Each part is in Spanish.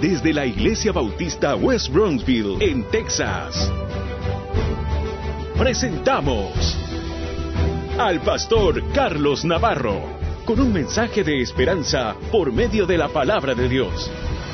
desde la Iglesia Bautista West Bronxville, en Texas. Presentamos al pastor Carlos Navarro, con un mensaje de esperanza por medio de la palabra de Dios.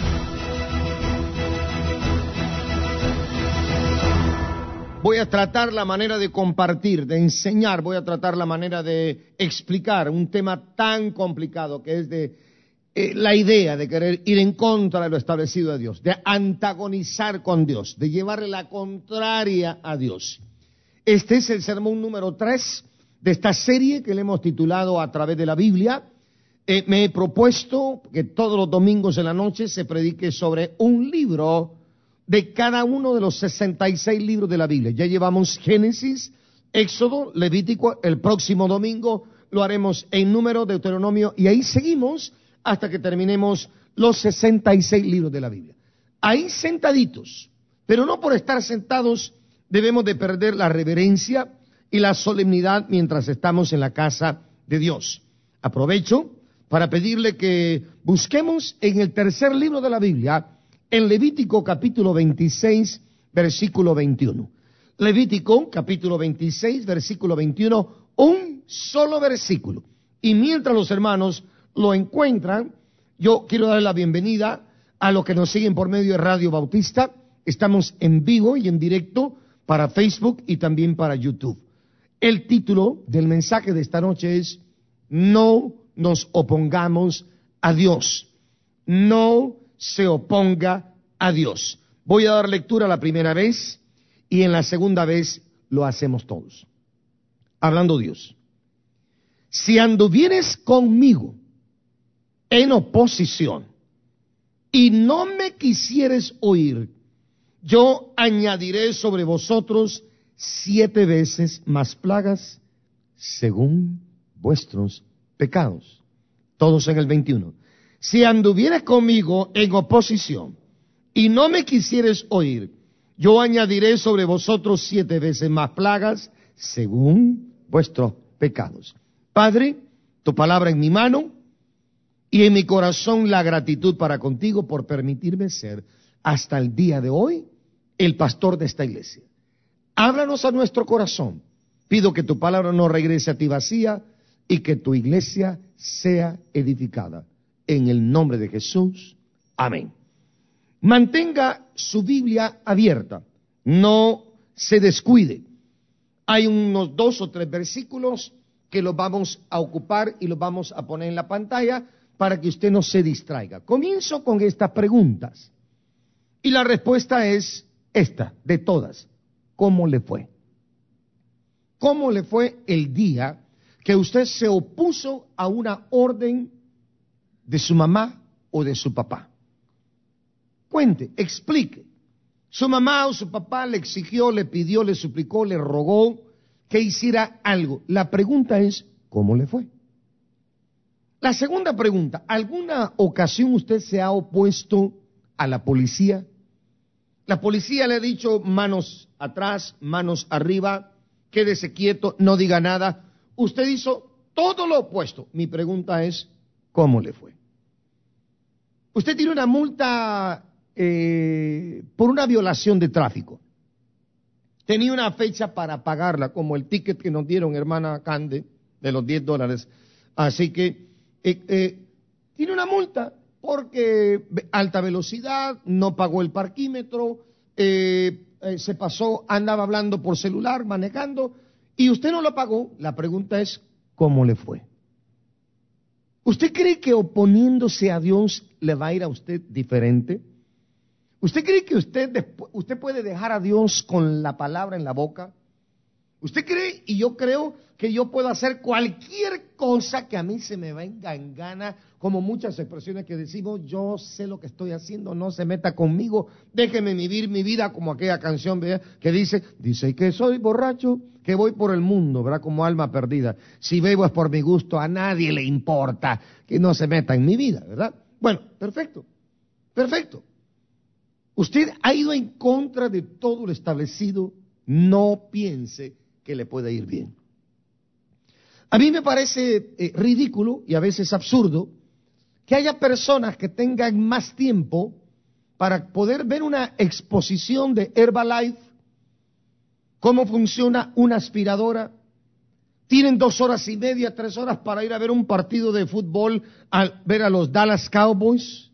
Voy a tratar la manera de compartir, de enseñar, voy a tratar la manera de explicar un tema tan complicado que es de la idea de querer ir en contra de lo establecido de Dios, de antagonizar con Dios, de llevarle la contraria a Dios. Este es el sermón número 3 de esta serie que le hemos titulado A través de la Biblia. Me he propuesto que todos los domingos en la noche se predique sobre un libro de cada uno de los 66 libros de la Biblia. Ya llevamos Génesis, Éxodo, Levítico. El próximo domingo lo haremos en Número, Deuteronomio, y ahí seguimos hasta que terminemos los 66 libros de la Biblia. Ahí sentaditos, pero no por estar sentados debemos de perder la reverencia y la solemnidad mientras estamos en la casa de Dios. Aprovecho para pedirle que busquemos en el tercer libro de la Biblia, en Levítico capítulo 26, versículo 21. Levítico capítulo 26, versículo 21, un solo versículo. Y mientras los hermanos lo encuentran, yo quiero darle la bienvenida a los que nos siguen por medio de Radio Bautista. Estamos en vivo y en directo para Facebook y también para YouTube. El título del mensaje de esta noche es: no nos opongamos a Dios. No se oponga a Dios. Voy a dar lectura la primera vez y en la segunda vez lo hacemos todos. Hablando Dios. Si anduvieres conmigo en oposición y no me quisieres oír, yo añadiré sobre vosotros 7 veces más plagas según vuestros pecados. Todos en el 21. Si anduvieres conmigo en oposición y no me quisieres oír, yo añadiré sobre vosotros 7 veces más plagas según vuestros pecados. Padre, tu palabra en mi mano y en mi corazón la gratitud para contigo por permitirme ser hasta el día de hoy el pastor de esta iglesia. Háblanos a nuestro corazón. Pido que tu palabra no regrese a ti vacía y que tu iglesia sea edificada. En el nombre de Jesús. Amén. Mantenga su Biblia abierta. No se descuide. Hay unos 2 o 3 versículos que los vamos a ocupar y los vamos a poner en la pantalla para que usted no se distraiga. Comienzo con estas preguntas. Y la respuesta es esta, de todas. ¿Cómo le fue? ¿Cómo le fue el día que usted se opuso a una orden de su mamá o de su papá? Cuente, explique. Su mamá o su papá le exigió, le pidió, le suplicó, le rogó que hiciera algo. La pregunta es, ¿cómo le fue? La segunda pregunta, ¿alguna ocasión usted se ha opuesto a la policía? La policía le ha dicho manos atrás, manos arriba, quédese quieto, no diga nada. Usted hizo todo lo opuesto. Mi pregunta es, ¿cómo le fue? Usted tiene una multa por una violación de tráfico. Tenía una fecha para pagarla, como el ticket que nos dieron, hermana Cande, de los $10. Así que tiene una multa porque alta velocidad, no pagó el parquímetro, se pasó, andaba hablando por celular, manejando, y usted no lo pagó. La pregunta es, ¿cómo le fue? ¿Usted cree que oponiéndose a Dios le va a ir a usted diferente? ¿Usted cree que usted puede dejar a Dios con la palabra en la boca? ¿Usted cree, y yo creo, que yo puedo hacer cualquier cosa que a mí se me venga en gana, como muchas expresiones que decimos, yo sé lo que estoy haciendo, no se meta conmigo, déjeme vivir mi vida, como aquella canción, ¿verdad?, que dice que soy borracho, que voy por el mundo, ¿verdad?, como alma perdida. Si bebo es por mi gusto, a nadie le importa que no se meta en mi vida, ¿verdad? Bueno, perfecto. Usted ha ido en contra de todo lo establecido, no piense que le puede ir bien. A mí me parece ridículo y a veces absurdo que haya personas que tengan más tiempo para poder ver una exposición de Herbalife, cómo funciona una aspiradora. Tienen 2 horas y media, 3 horas para ir a ver un partido de fútbol, a ver a los Dallas Cowboys.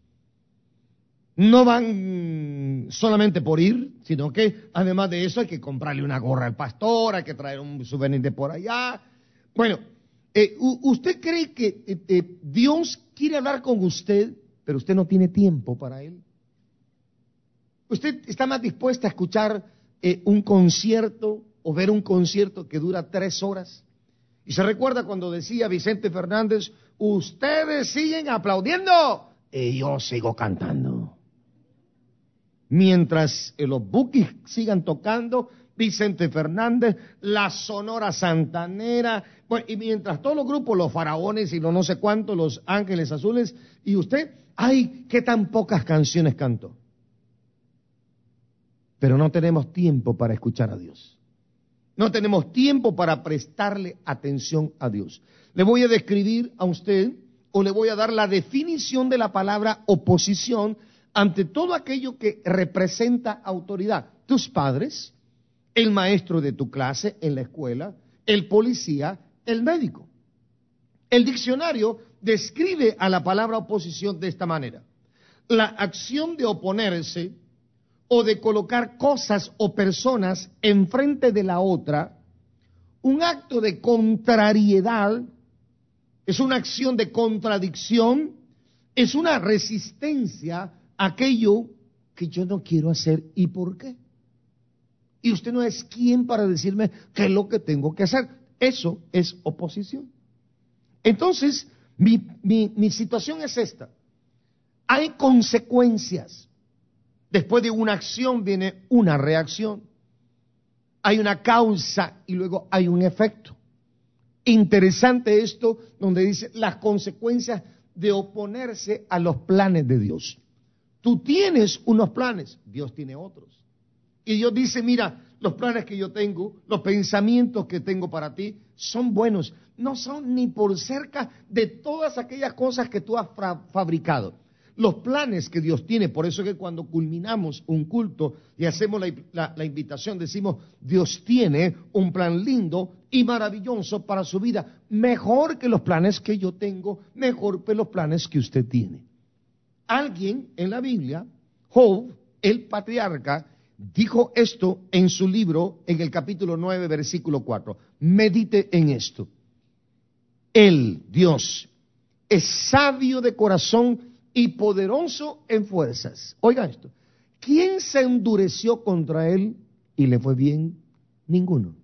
No van solamente por ir, sino que además de eso hay que comprarle una gorra al pastor, hay que traer un souvenir de por allá. Bueno, ¿usted cree que Dios quiere hablar con usted, pero usted no tiene tiempo para Él? ¿Usted está más dispuesta a escuchar un concierto o ver un concierto que dura 3 horas? Y se recuerda cuando decía Vicente Fernández, ustedes siguen aplaudiendo y yo sigo cantando. Mientras los Bukis sigan tocando, Vicente Fernández, la Sonora Santanera, bueno, y mientras todos los grupos, los Faraones y los no sé cuántos, los Ángeles Azules, y usted, ¡ay, qué tan pocas canciones cantó! Pero no tenemos tiempo para escuchar a Dios. No tenemos tiempo para prestarle atención a Dios. Le voy a describir a usted, o le voy a dar la definición de la palabra oposición ante todo aquello que representa autoridad. Tus padres, el maestro de tu clase en la escuela, el policía, el médico. El diccionario describe a la palabra oposición de esta manera: la acción de oponerse o de colocar cosas o personas enfrente de la otra, un acto de contrariedad, es una acción de contradicción, es una resistencia a aquello que yo no quiero hacer. ¿Y por qué? Y usted no es quien para decirme qué es lo que tengo que hacer. Eso es oposición. Entonces, mi situación es esta. Hay consecuencias. Después de una acción viene una reacción. Hay una causa y luego hay un efecto. Interesante esto donde dice las consecuencias de oponerse a los planes de Dios. Tú tienes unos planes, Dios tiene otros. Y Dios dice, mira, los planes que yo tengo, los pensamientos que tengo para ti son buenos. No son ni por cerca de todas aquellas cosas que tú has fabricado. Los planes que Dios tiene, por eso es que cuando culminamos un culto y hacemos la invitación, decimos, Dios tiene un plan lindo y maravilloso para su vida, mejor que los planes que yo tengo, mejor que los planes que usted tiene. Alguien en la Biblia, Job, el patriarca, dijo esto en su libro, en el capítulo 9, versículo 4. Medite en esto. Él, Dios, es sabio de corazón y poderoso en fuerzas. Oiga esto. ¿Quién se endureció contra él y le fue bien? Ninguno.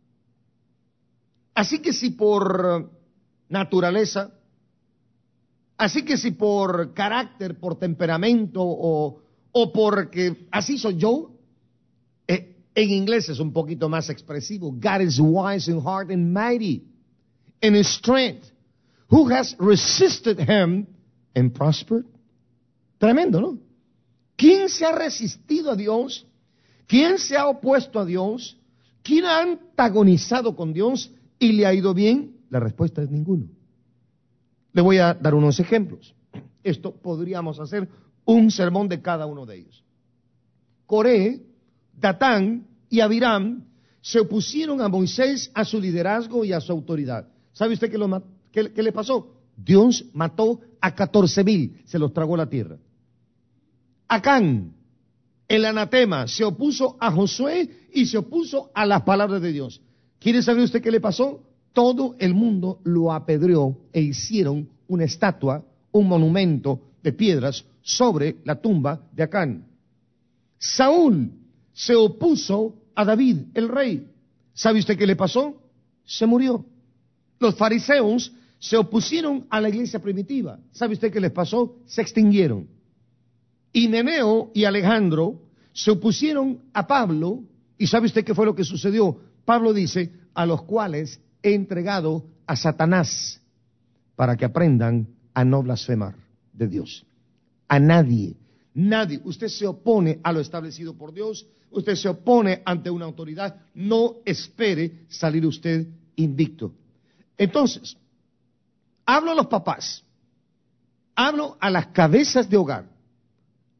Así que si por naturaleza, así que si por carácter, por temperamento o porque así soy yo, en inglés es un poquito más expresivo. God is wise in heart and mighty in his strength. Who has resisted him and prospered? Tremendo, ¿no? ¿Quién se ha resistido a Dios? ¿Quién se ha opuesto a Dios? ¿Quién ha antagonizado con Dios y le ha ido bien? La respuesta es ninguno. Le voy a dar unos ejemplos. Esto podríamos hacer un sermón de cada uno de ellos. Coré, Datán y Abiram se opusieron a Moisés, a su liderazgo y a su autoridad. ¿Sabe usted qué le pasó? Dios mató a 14,000, se los tragó la tierra. Acán, el anatema, se opuso a Josué y se opuso a las palabras de Dios. ¿Quiere saber usted qué le pasó? Todo el mundo lo apedreó e hicieron una estatua, un monumento de piedras sobre la tumba de Acán. Saúl se opuso a David, el rey. ¿Sabe usted qué le pasó? Se murió. Los fariseos se opusieron a la iglesia primitiva. ¿Sabe usted qué les pasó? Se extinguieron. Himeneo y Alejandro se opusieron a Pablo. ¿Y sabe usted qué fue lo que sucedió? Pablo dice, a los cuales he entregado a Satanás para que aprendan a no blasfemar de Dios. A nadie. Nadie. Usted se opone a lo establecido por Dios. Usted se opone ante una autoridad. No espere salir usted invicto. Entonces, hablo a los papás. Hablo a las cabezas de hogar.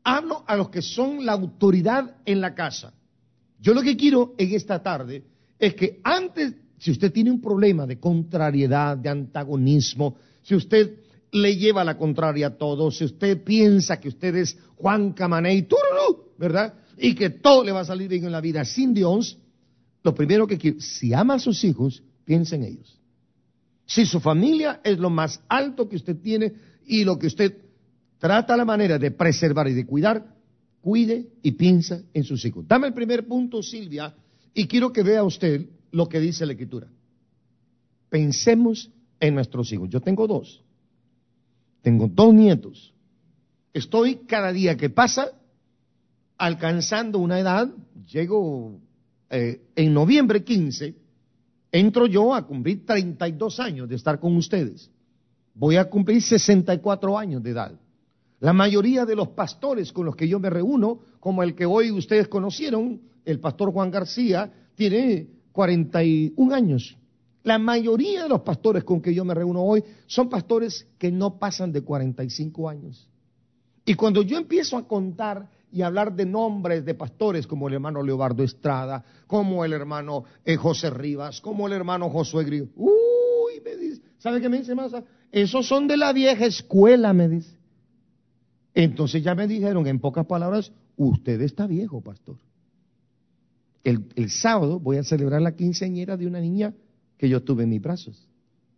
hablo a los que son la autoridad en la casa. Yo lo que quiero en esta tarde es que antes, si usted tiene un problema de contrariedad, de antagonismo, si usted le lleva la contraria a todo, si usted piensa que usted es Juan Camaney, tururú, ¿verdad? Y que todo le va a salir bien en la vida sin Dios, lo primero que quiero, si ama a sus hijos, piense en ellos. Si su familia es lo más alto que usted tiene y lo que usted trata la manera de preservar y de cuidar, cuide y piensa en sus hijos. Dame el primer punto, Silvia, y quiero que vea usted lo que dice la Escritura. Pensemos en nuestros hijos. Yo tengo dos nietos. Estoy cada día que pasa alcanzando una edad, llego en noviembre 15, entro yo a cumplir 32 años de estar con ustedes. Voy a cumplir 64 años de edad. La mayoría de los pastores con los que yo me reúno, como el que hoy ustedes conocieron, el pastor Juan García, tiene 41 años. La mayoría de los pastores con que yo me reúno hoy son pastores que no pasan de 45 años. Y cuando yo empiezo a contar y hablar de nombres de pastores como el hermano Leobardo Estrada, como el hermano José Rivas, como el hermano Josué Grillo, uy, me dice, ¿sabe qué me dice Masa? Esos son de la vieja escuela, me dice. Entonces ya me dijeron, en pocas palabras, usted está viejo, pastor. El sábado voy a celebrar la quinceañera de una niña que yo tuve en mis brazos.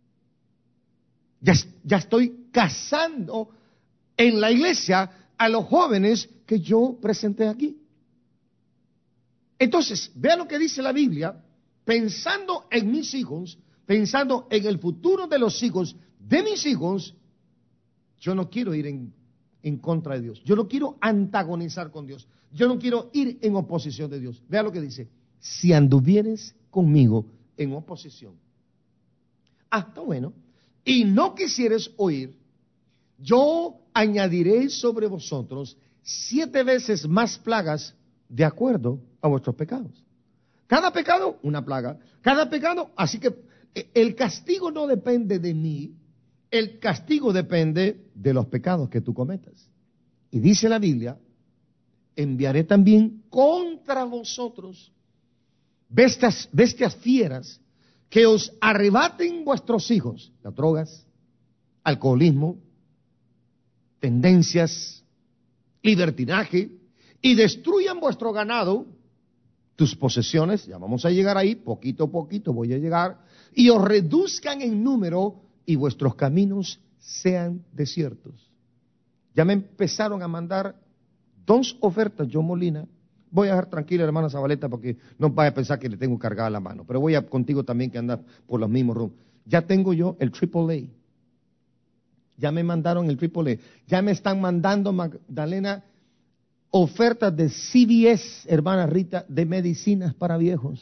Ya estoy casando en la iglesia a los jóvenes que yo presenté aquí. Entonces, vea lo que dice la Biblia, pensando en mis hijos, pensando en el futuro de los hijos de mis hijos, yo no quiero ir en contra de Dios. Yo no quiero antagonizar con Dios. Yo no quiero ir en oposición de Dios. Vea lo que dice. Si anduvieres conmigo en oposición. Está bueno. Y no quisieres oír, yo añadiré sobre vosotros 7 veces más plagas de acuerdo a vuestros pecados. Cada pecado, una plaga. Cada pecado, así que el castigo no depende de mí, el castigo depende de los pecados que tú cometas. Y dice la Biblia, enviaré también contra vosotros bestias fieras que os arrebaten vuestros hijos, las drogas, alcoholismo, tendencias, libertinaje, y destruyan vuestro ganado, tus posesiones, ya vamos a llegar ahí, poquito a poquito voy a llegar, y os reduzcan en número y vuestros caminos sean desiertos. Ya me empezaron a mandar 2 ofertas, yo Molina. Voy a dejar tranquila, hermana Zabaleta, porque no vaya a pensar que le tengo cargada la mano, pero voy a contigo también que andas por los mismos rumbos. Ya tengo yo el AAA. Ya me mandaron el AAA. Ya me están mandando, Magdalena, ofertas de CVS, hermana Rita, de medicinas para viejos.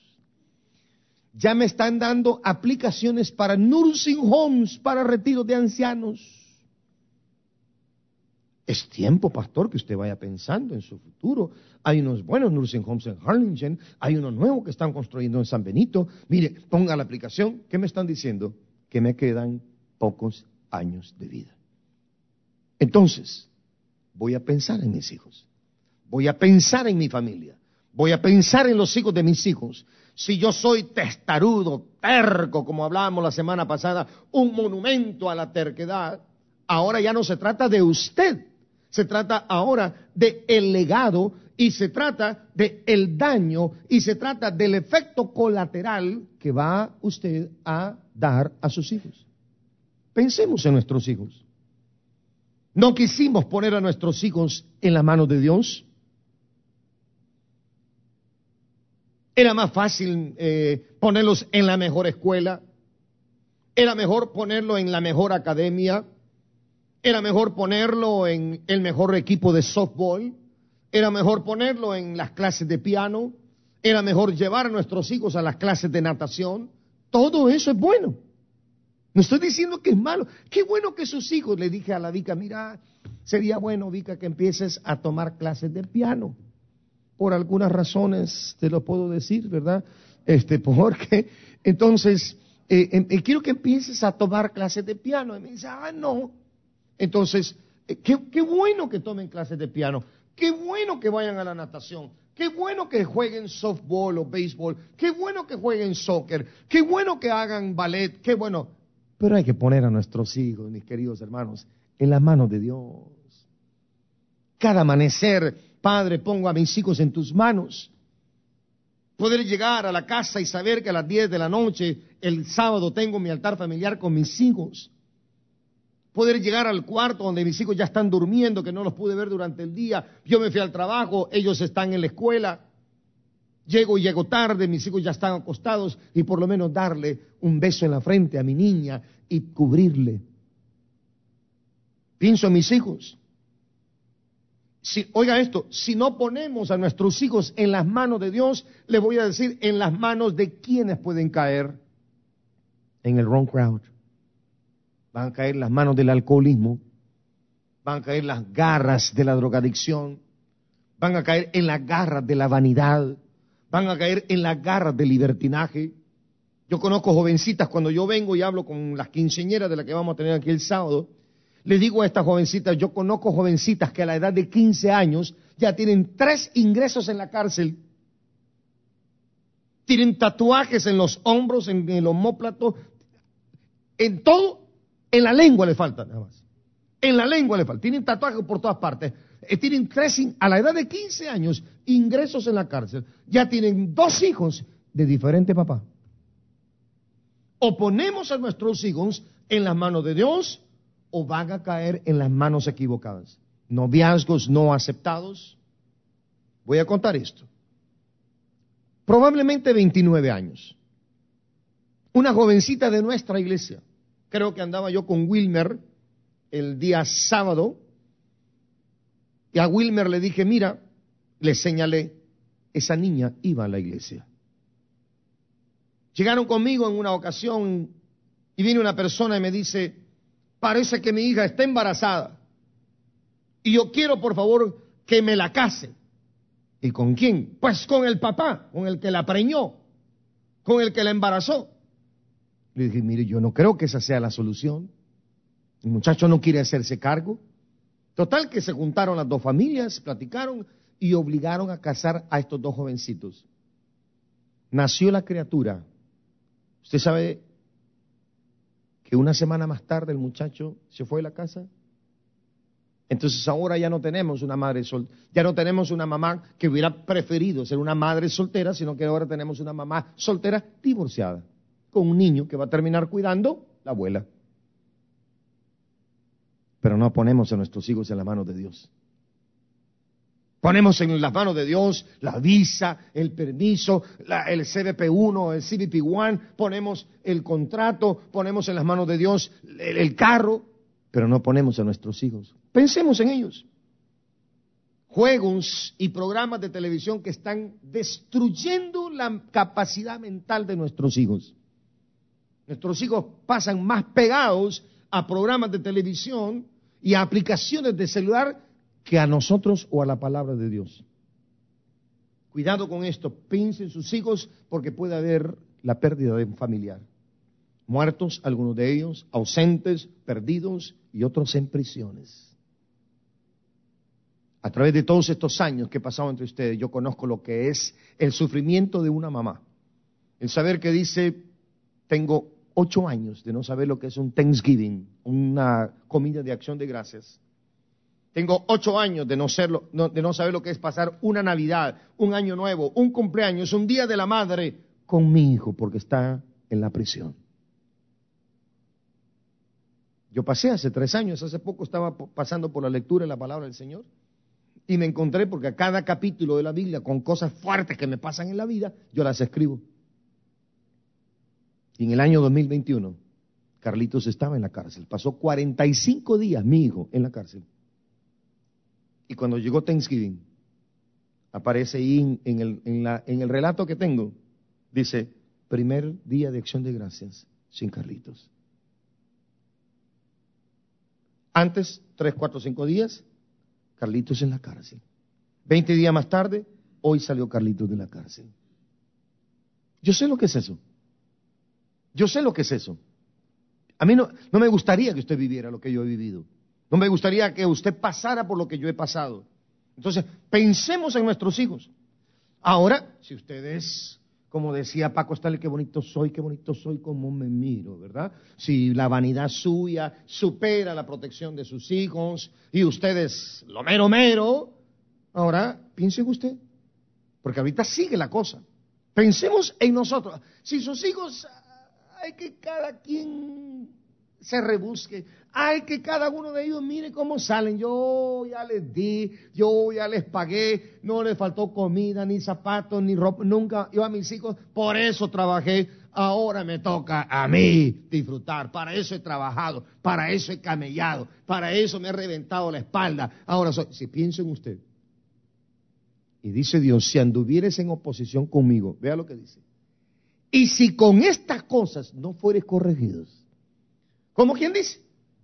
Ya me están dando aplicaciones para nursing homes, para retiros de ancianos. Es tiempo, pastor, que usted vaya pensando en su futuro. Hay unos buenos nursing homes en Harlingen, hay unos nuevos que están construyendo en San Benito. Mire, ponga la aplicación. ¿Qué me están diciendo? Que me quedan pocos años de vida. Entonces, voy a pensar en mis hijos. Voy a pensar en mi familia. Voy a pensar en los hijos de mis hijos. Si yo soy testarudo, terco, como hablábamos la semana pasada, un monumento a la terquedad, ahora ya no se trata de usted. Se trata ahora de el legado y se trata de el daño y se trata del efecto colateral que va usted a dar a sus hijos. Pensemos en nuestros hijos. ¿No quisimos poner a nuestros hijos en las manos de Dios? Era más fácil ponerlos en la mejor escuela. Era mejor ponerlo en la mejor academia. Era mejor ponerlo en el mejor equipo de softball. Era mejor ponerlo en las clases de piano. Era mejor llevar a nuestros hijos a las clases de natación. Todo eso es bueno. No estoy diciendo que es malo. Qué bueno que sus hijos, le dije a la Vica, mira, sería bueno, Vica, que empieces a tomar clases de piano. Por algunas razones, te lo puedo decir, ¿verdad? Porque, entonces, quiero que empieces a tomar clases de piano. Y me dice, no. Entonces, Qué bueno que tomen clases de piano. Qué bueno que vayan a la natación. Qué bueno que jueguen softball o béisbol. Qué bueno que jueguen soccer. Qué bueno que hagan ballet. Qué bueno. Pero hay que poner a nuestros hijos, mis queridos hermanos, en las manos de Dios. Cada amanecer, Padre, pongo a mis hijos en tus manos. Poder llegar a la casa y saber que a las 10 de la noche, el sábado, tengo mi altar familiar con mis hijos. Poder llegar al cuarto donde mis hijos ya están durmiendo, que no los pude ver durante el día. Yo me fui al trabajo, ellos están en la escuela. Llego tarde, mis hijos ya están acostados y por lo menos darle un beso en la frente a mi niña y cubrirle. Pienso en mis hijos. Oiga esto, si no ponemos a nuestros hijos en las manos de Dios, le voy a decir en las manos de quienes pueden caer en el wrong crowd. Van a caer en las manos del alcoholismo, van a caer en las garras de la drogadicción, van a caer en las garras de la vanidad, van a caer en las garras del libertinaje. Yo conozco jovencitas, cuando yo vengo y hablo con las quinceañeras de las que vamos a tener aquí el sábado, les digo a estas jovencitas, yo conozco jovencitas que a la edad de 15 años ya tienen 3 ingresos en la cárcel. Tienen tatuajes en los hombros, en el omóplato, en todo. En la lengua le falta, nada más. En la lengua le falta. Tienen tatuajes por todas partes. Tienen 3, a la edad de 15 años, ingresos en la cárcel. Ya tienen 2 hijos de diferente papá. O ponemos a nuestros hijos en las manos de Dios, o van a caer en las manos equivocadas. Noviazgos no aceptados. Voy a contar esto. Probablemente 29 años. Una jovencita de nuestra iglesia. Creo que andaba yo con Wilmer el día sábado, y a Wilmer le dije, mira, le señalé, esa niña iba a la iglesia. Llegaron conmigo en una ocasión y vino una persona y me dice, parece que mi hija está embarazada y yo quiero por favor que me la case. ¿Y con quién? Pues con el papá, con el que la preñó, con el que la embarazó. Le dije, mire, yo no creo que esa sea la solución. El muchacho no quiere hacerse cargo. Total que se juntaron las 2 familias, platicaron y obligaron a casar a estos 2 jovencitos. Nació la criatura. ¿Usted sabe que una semana más tarde el muchacho se fue de la casa? Entonces ahora ya no tenemos una madre soltera, ya no tenemos una mamá que hubiera preferido ser una madre soltera, sino que ahora tenemos una mamá soltera divorciada, con un niño que va a terminar cuidando la abuela. Pero no ponemos a nuestros hijos en las manos de Dios. Ponemos en las manos de Dios la visa, el permiso, el CBP1, el CBP1, ponemos el contrato, ponemos en las manos de Dios el carro, pero no ponemos a nuestros hijos. Pensemos en ellos. Juegos y programas de televisión que están destruyendo la capacidad mental de nuestros hijos. Nuestros hijos pasan más pegados a programas de televisión y a aplicaciones de celular que a nosotros o a la palabra de Dios. Cuidado con esto, piensen en sus hijos porque puede haber la pérdida de un familiar. Muertos, algunos de ellos, ausentes, perdidos y otros en prisiones. A través de todos estos años que he pasado entre ustedes, yo conozco lo que es el sufrimiento de una mamá. El saber que dice, tengo 8 años de no saber lo que es un Thanksgiving, una comida de acción de gracias. Tengo 8 años de no saber lo que es pasar una Navidad, un Año Nuevo, un cumpleaños, un Día de la Madre con mi hijo porque está en la prisión. Yo pasé hace 3 años, hace poco estaba pasando por la lectura de la palabra del Señor y me encontré porque a cada capítulo de la Biblia con cosas fuertes que me pasan en la vida, yo las escribo. Y en el año 2021, Carlitos estaba en la cárcel. Pasó 45 días, mi hijo, en la cárcel. Y cuando llegó Thanksgiving, aparece ahí en el relato que tengo, dice, primer día de acción de gracias sin Carlitos. Antes, 3, 4, 5 días, Carlitos en la cárcel. 20 días más tarde, hoy salió Carlitos de la cárcel. Yo sé lo que es eso. Yo sé lo que es eso. A mí no me gustaría que usted viviera lo que yo he vivido. No me gustaría que usted pasara por lo que yo he pasado. Entonces, pensemos en nuestros hijos. Ahora, si ustedes, como decía Paco Stanley, qué bonito soy, cómo me miro, ¿verdad? Si la vanidad suya supera la protección de sus hijos y ustedes lo mero, ahora piense en usted, porque ahorita sigue la cosa. Pensemos en nosotros. Si sus hijos, hay que cada quien se rebusque, hay que cada uno de ellos mire cómo salen. Yo ya les di, yo ya les pagué, no les faltó comida, ni zapatos, ni ropa, nunca. Yo a mis hijos, por eso trabajé, ahora me toca a mí disfrutar. Para eso he trabajado, para eso he camellado, para eso me he reventado la espalda. Ahora si pienso en usted, y dice Dios, si anduvieres en oposición conmigo, vea lo que dice, y si con estas cosas no fueres corregidos, ¿cómo quien dice?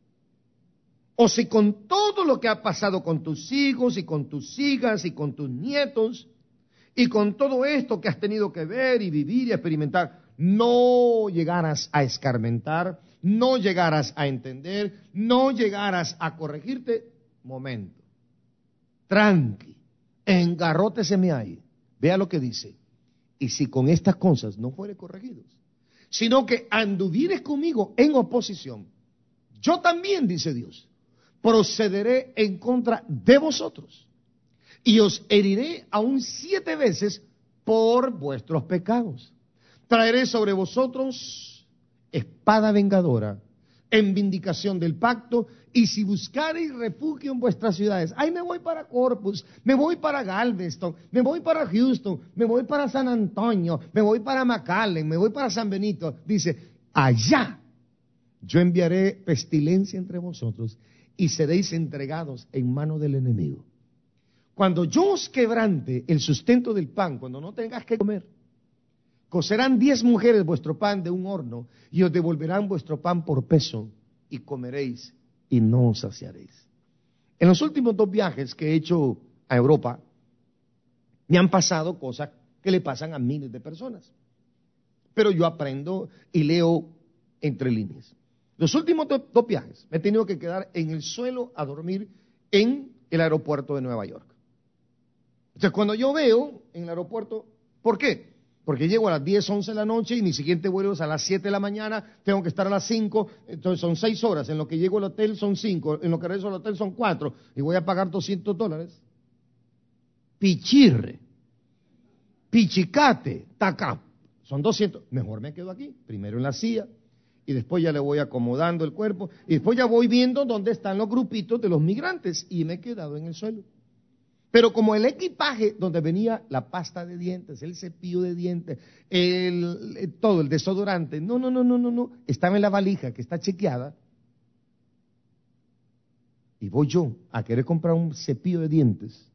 O si con todo lo que ha pasado con tus hijos y con tus hijas y con tus nietos y con todo esto que has tenido que ver y vivir y experimentar, no llegaras a escarmentar, no llegaras a entender, no llegaras a corregirte, momento, tranqui, engarróteseme ahí, vea lo que dice, y si con estas cosas no fueres corregidos, sino que anduvieres conmigo en oposición, yo también, dice Dios, procederé en contra de vosotros y os heriré aún 7 veces por vuestros pecados. Traeré sobre vosotros espada vengadora en vindicación del pacto, y si buscareis refugio en vuestras ciudades, ahí me voy para Corpus, me voy para Galveston, me voy para Houston, me voy para San Antonio, me voy para McAllen, me voy para San Benito, dice, allá yo enviaré pestilencia entre vosotros y seréis entregados en mano del enemigo. Cuando yo os quebrante el sustento del pan, cuando no tengas que comer, cocerán 10 mujeres vuestro pan de un horno y os devolverán vuestro pan por peso y comeréis y no os saciaréis. En los últimos 2 viajes que he hecho a Europa, me han pasado cosas que le pasan a miles de personas. Pero yo aprendo y leo entre líneas. Los últimos 2 viajes me he tenido que quedar en el suelo a dormir en el aeropuerto de Nueva York. Entonces, cuando yo veo en el aeropuerto, ¿por qué? Porque llego a las 10, 11 de la noche y mi siguiente vuelo es a las 7 de la mañana, tengo que estar a las 5, entonces son 6 horas, en lo que llego al hotel son 5, en lo que regreso al hotel son 4, y voy a pagar $200. Pichirre, pichicate, taca, son 200, mejor me quedo aquí, primero en la silla, y después ya le voy acomodando el cuerpo, y después ya voy viendo dónde están los grupitos de los migrantes, y me he quedado en el suelo. Pero como el equipaje donde venía la pasta de dientes, el cepillo de dientes, todo, el desodorante, no, estaba en la valija que está chequeada, y voy yo a querer comprar un cepillo de dientes,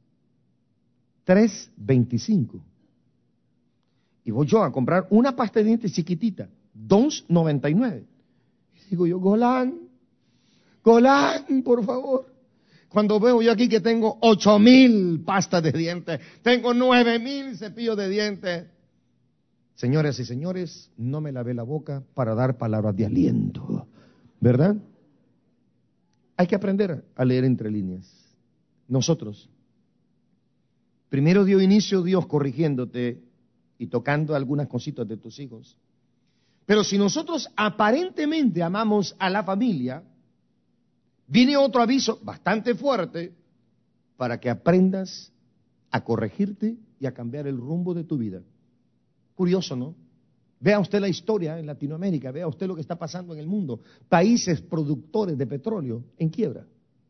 $3.25, y voy yo a comprar una pasta de dientes chiquitita, $2.99, y digo yo, Golán, por favor. Cuando veo yo aquí que tengo 8,000 pastas de dientes, tengo 9,000 cepillos de dientes. Señoras y señores, no me lavé la boca para dar palabras de aliento, ¿verdad? Hay que aprender a leer entre líneas. Nosotros, primero dio inicio Dios corrigiéndote y tocando algunas cositas de tus hijos. Pero si nosotros aparentemente amamos a la familia, viene otro aviso bastante fuerte para que aprendas a corregirte y a cambiar el rumbo de tu vida. Curioso, ¿no? Vea usted la historia en Latinoamérica, vea usted lo que está pasando en el mundo. Países productores de petróleo en quiebra.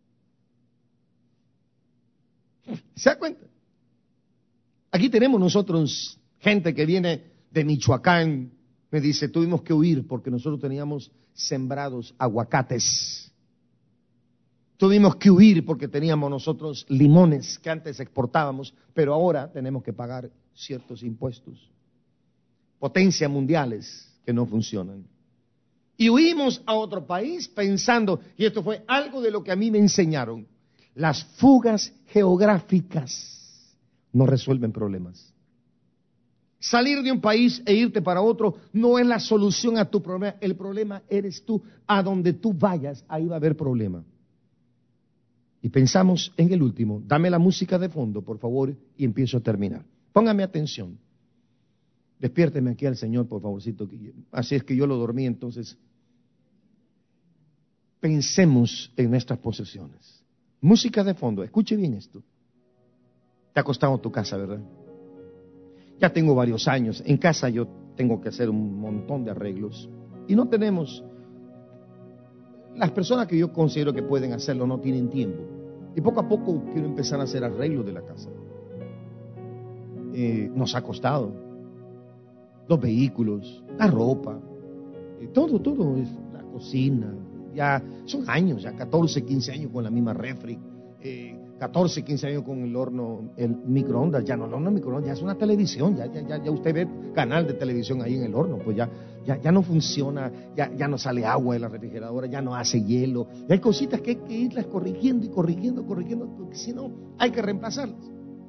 ¿Se da cuenta? Aquí tenemos nosotros gente que viene de Michoacán, me dice, tuvimos que huir porque nosotros teníamos sembrados aguacates. Tuvimos que huir porque teníamos nosotros limones que antes exportábamos, pero ahora tenemos que pagar ciertos impuestos. Potencias mundiales que no funcionan. Y huimos a otro país pensando, y esto fue algo de lo que a mí me enseñaron, las fugas geográficas no resuelven problemas. Salir de un país e irte para otro no es la solución a tu problema, el problema eres tú. A donde tú vayas, ahí va a haber problema. Y pensamos en el último. Dame la música de fondo, por favor, y empiezo a terminar. Póngame atención. Despiérteme aquí al Señor, por favorcito. Así es que yo lo dormí, entonces. Pensemos en nuestras posesiones. Música de fondo. Escuche bien esto. Te ha costado tu casa, ¿verdad? Ya tengo varios años. En casa yo tengo que hacer un montón de arreglos. Y no tenemos... Las personas que yo considero que pueden hacerlo no tienen tiempo. Y poco a poco quiero empezar a hacer arreglos de la casa. Nos ha costado. Los vehículos, la ropa, todo es la cocina. Ya son años, ya 14, 15 años con la misma refri. 14, 15 años con el horno, el microondas, ya no microondas, ya es una televisión, ya usted ve canal de televisión ahí en el horno, pues ya no funciona, ya no sale agua de la refrigeradora, ya no hace hielo, y hay cositas que hay que irlas corrigiendo, porque si no hay que reemplazarlas.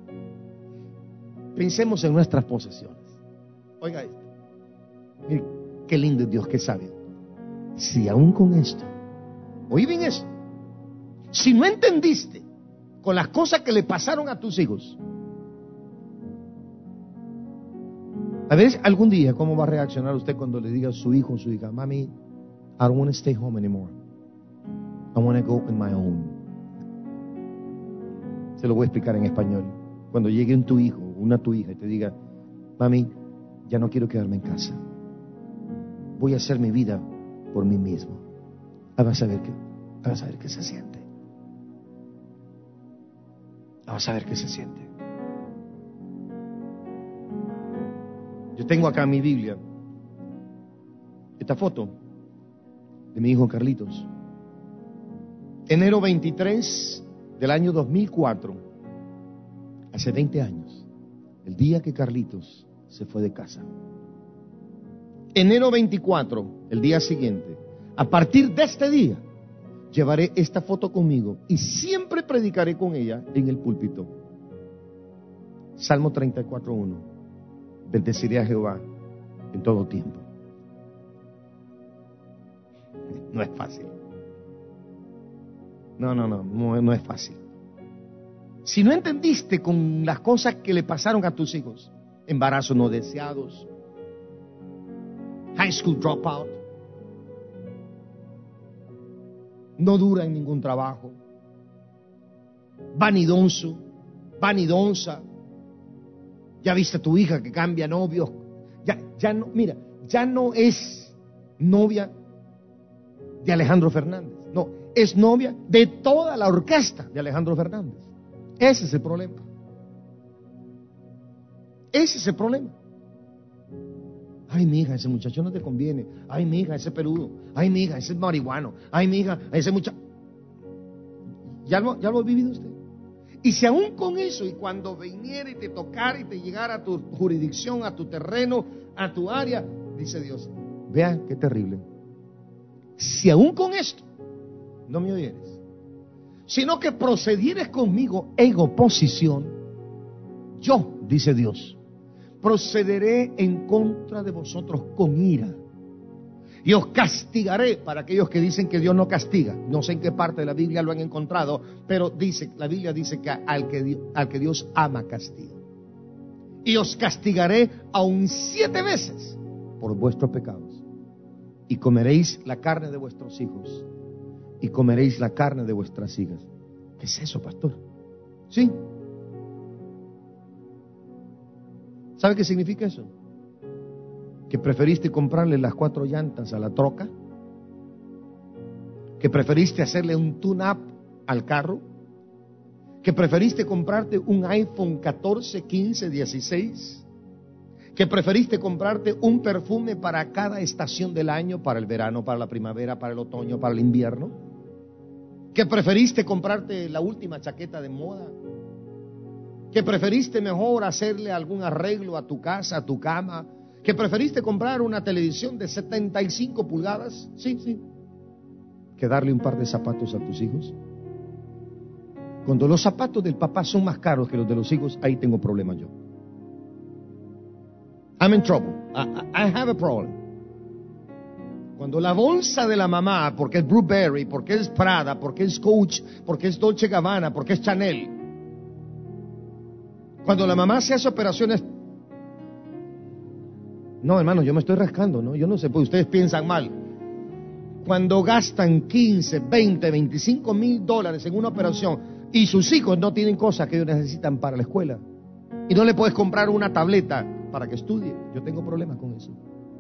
Pensemos en nuestras posesiones. Oiga esto, mire, qué lindo es Dios, qué sabio. Si aún con esto, oí bien eso, si no entendiste con las cosas que le pasaron a tus hijos, a ver algún día cómo va a reaccionar usted cuando le diga a su hijo o su hija: mami, I don't want to stay home anymore, I want to go on my own. Se lo voy a explicar en español. Cuando llegue tu hijo, tu hija, y te diga: mami, ya no quiero quedarme en casa, voy a hacer mi vida por mí mismo. Vas a ver qué se siente. Vamos a ver qué se siente. Yo tengo acá en mi Biblia esta foto de mi hijo Carlitos. Enero 23 del año 2004, hace 20 años, el día que Carlitos se fue de casa. Enero 24, el día siguiente. A partir de este día, llevaré esta foto conmigo y siempre predicaré con ella en el púlpito. Salmo 34:1. Bendeciré a Jehová en todo tiempo. No es fácil. No es fácil. Si no entendiste con las cosas que le pasaron a tus hijos, embarazos no deseados, high school dropout, no dura en ningún trabajo, vanidonzo, vanidonza, ya viste a tu hija que cambia novio, ya no es novia de Alejandro Fernández, no, es novia de toda la orquesta de Alejandro Fernández. Ese es el problema. Ese es el problema. Ay, mija, ese muchacho no te conviene. Ay, mija, ese peludo. Ay, mija, ese marihuano. Ay, mija, ese muchacho. ¿Ya lo ha vivido usted? Y si aún con eso, y cuando viniera y te tocara y te llegara a tu jurisdicción, a tu terreno, a tu área, dice Dios: vea qué terrible. Si aún con esto no me oyeres, sino que procedieres conmigo en oposición, yo, dice Dios, procederé en contra de vosotros con ira y os castigaré. Para aquellos que dicen que Dios no castiga, no sé en qué parte de la Biblia lo han encontrado, pero la Biblia dice que al que Dios ama castiga. Y os castigaré aún 7 veces por vuestros pecados, y comeréis la carne de vuestros hijos y comeréis la carne de vuestras hijas. ¿Qué es eso, pastor? Sí. ¿Sabe qué significa eso? Que preferiste comprarle las 4 llantas a la troca, que preferiste hacerle un tune-up al carro, que preferiste comprarte un iPhone 14, 15, 16, que preferiste comprarte un perfume para cada estación del año, para el verano, para la primavera, para el otoño, para el invierno, que preferiste comprarte la última chaqueta de moda, que preferiste mejor hacerle algún arreglo a tu casa, a tu cama, que preferiste comprar una televisión de 75 pulgadas, sí, que darle un par de zapatos a tus hijos. Cuando los zapatos del papá son más caros que los de los hijos, ahí tengo problemas yo. I'm in trouble. I have a problem. Cuando la bolsa de la mamá, porque es Burberry, porque es Prada, porque es Coach, porque es Dolce & Gabbana, porque es Chanel, cuando la mamá se hace operaciones... No, hermano, yo me estoy rascando, ¿no? Yo no sé, pues ustedes piensan mal. Cuando gastan 15, 20, 25 mil dólares en una operación y sus hijos no tienen cosas que ellos necesitan para la escuela y no le puedes comprar una tableta para que estudie, yo tengo problemas con eso.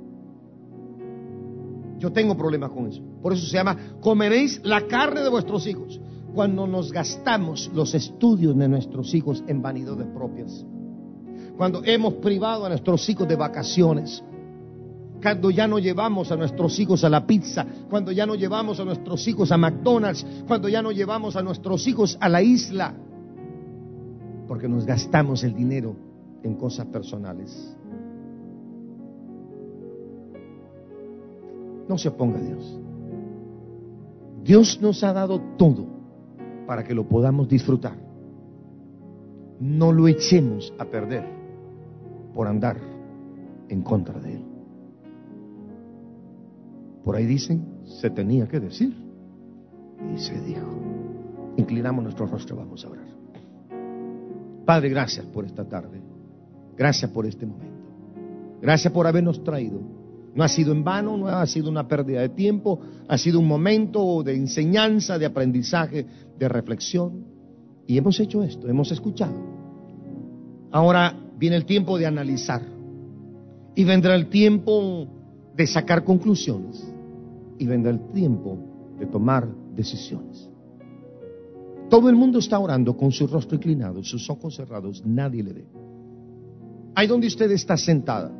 Yo tengo problemas con eso. Por eso se llama, comeréis la carne de vuestros hijos. Cuando nos gastamos los estudios de nuestros hijos en vanidades propias. Cuando hemos privado a nuestros hijos de vacaciones. Cuando ya no llevamos a nuestros hijos a la pizza. Cuando ya no llevamos a nuestros hijos a McDonald's. Cuando ya no llevamos a nuestros hijos a la isla. Porque nos gastamos el dinero en cosas personales. No se oponga a Dios. Dios nos ha dado todo para que lo podamos disfrutar. No lo echemos a perder por andar en contra de Él. Por ahí dicen, se tenía que decir y se dijo. Inclinamos nuestro rostro, vamos a orar. Padre, gracias por esta tarde. Gracias por este momento. Gracias por habernos traído. No ha sido en vano, no ha sido una pérdida de tiempo, ha sido un momento de enseñanza, de aprendizaje, de reflexión. Y hemos hecho esto, hemos escuchado. Ahora viene el tiempo de analizar. Y vendrá el tiempo de sacar conclusiones. Y vendrá el tiempo de tomar decisiones. Todo el mundo está orando con su rostro inclinado, sus ojos cerrados, nadie le ve. Ahí donde usted está sentada.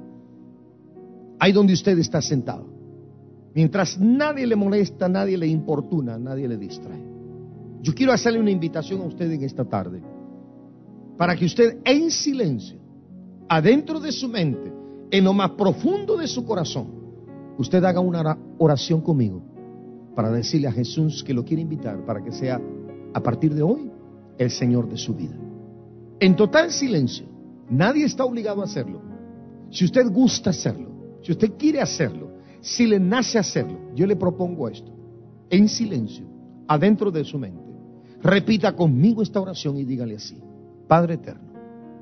Ahí donde usted está sentado. Mientras nadie le molesta, nadie le importuna, nadie le distrae. Yo quiero hacerle una invitación a usted en esta tarde. Para que usted en silencio, adentro de su mente, en lo más profundo de su corazón, usted haga una oración conmigo. Para decirle a Jesús que lo quiere invitar para que sea, a partir de hoy, el Señor de su vida. En total silencio. Nadie está obligado a hacerlo. Si usted gusta hacerlo, si usted quiere hacerlo, si le nace hacerlo, yo le propongo esto, en silencio, adentro de su mente. Repita conmigo esta oración y dígale así: Padre eterno,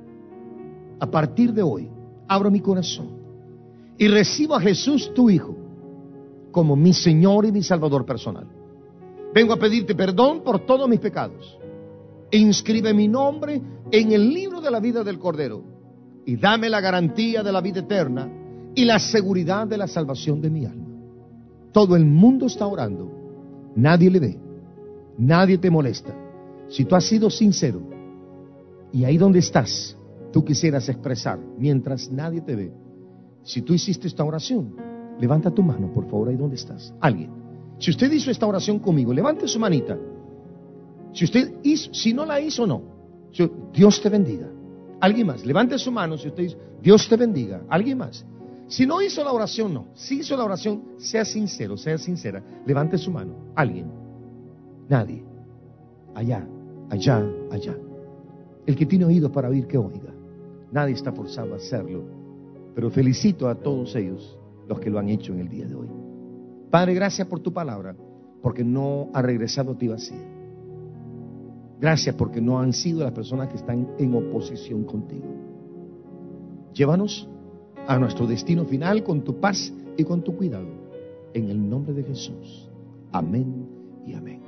a partir de hoy, abro mi corazón y recibo a Jesús, tu Hijo, como mi Señor y mi Salvador personal. Vengo a pedirte perdón por todos mis pecados. Inscribe mi nombre en el libro de la vida del Cordero y dame la garantía de la vida eterna y la seguridad de la salvación de mi alma. Todo el mundo está orando. Nadie le ve. Nadie te molesta. Si tú has sido sincero y ahí donde estás, tú quisieras expresar mientras nadie te ve. Si tú hiciste esta oración, levanta tu mano, por favor, ahí donde estás. Alguien. Si usted hizo esta oración conmigo, levante su manita. Si usted hizo, si no la hizo, no. Dios te bendiga. Alguien más. Levante su mano si usted hizo. Dios te bendiga. Alguien más. Si no hizo la oración, no. Si hizo la oración, sea sincero, sea sincera. Levante su mano. Alguien. Nadie. Allá, allá, allá. El que tiene oídos para oír, que oiga. Nadie está forzado a hacerlo. Pero felicito a todos ellos, los que lo han hecho en el día de hoy. Padre, gracias por tu palabra, porque no ha regresado a ti vacía. Gracias porque no han sido las personas que están en oposición contigo. Llévanos a nuestro destino final con tu paz y con tu cuidado. En el nombre de Jesús. Amén y amén.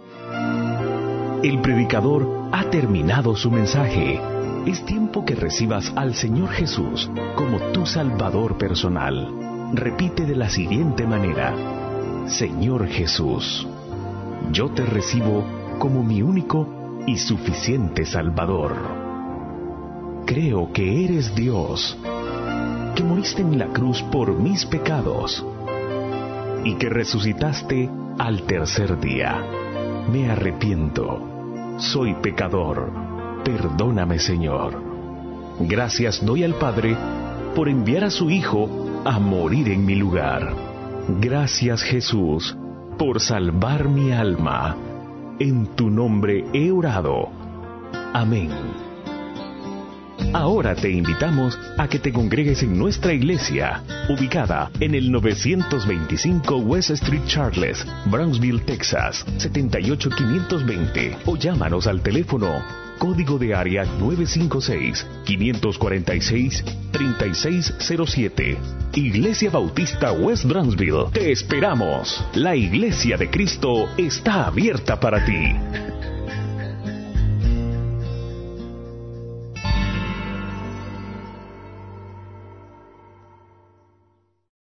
El predicador ha terminado su mensaje. Es tiempo que recibas al Señor Jesús como tu Salvador personal. Repite de la siguiente manera: Señor Jesús, yo te recibo como mi único y suficiente Salvador. Creo que eres Dios, que moriste en la cruz por mis pecados y que resucitaste al tercer día. Me arrepiento, soy pecador, perdóname, Señor. Gracias doy al Padre por enviar a su Hijo a morir en mi lugar. Gracias, Jesús, por salvar mi alma. En tu nombre he orado. Amén. Ahora te invitamos a que te congregues en nuestra iglesia, ubicada en el 925 West Street Charles, Brownsville, Texas, 78520, o llámanos al teléfono código de área 956-546-3607. Iglesia Bautista West Brownsville. Te esperamos. La Iglesia de Cristo está abierta para ti.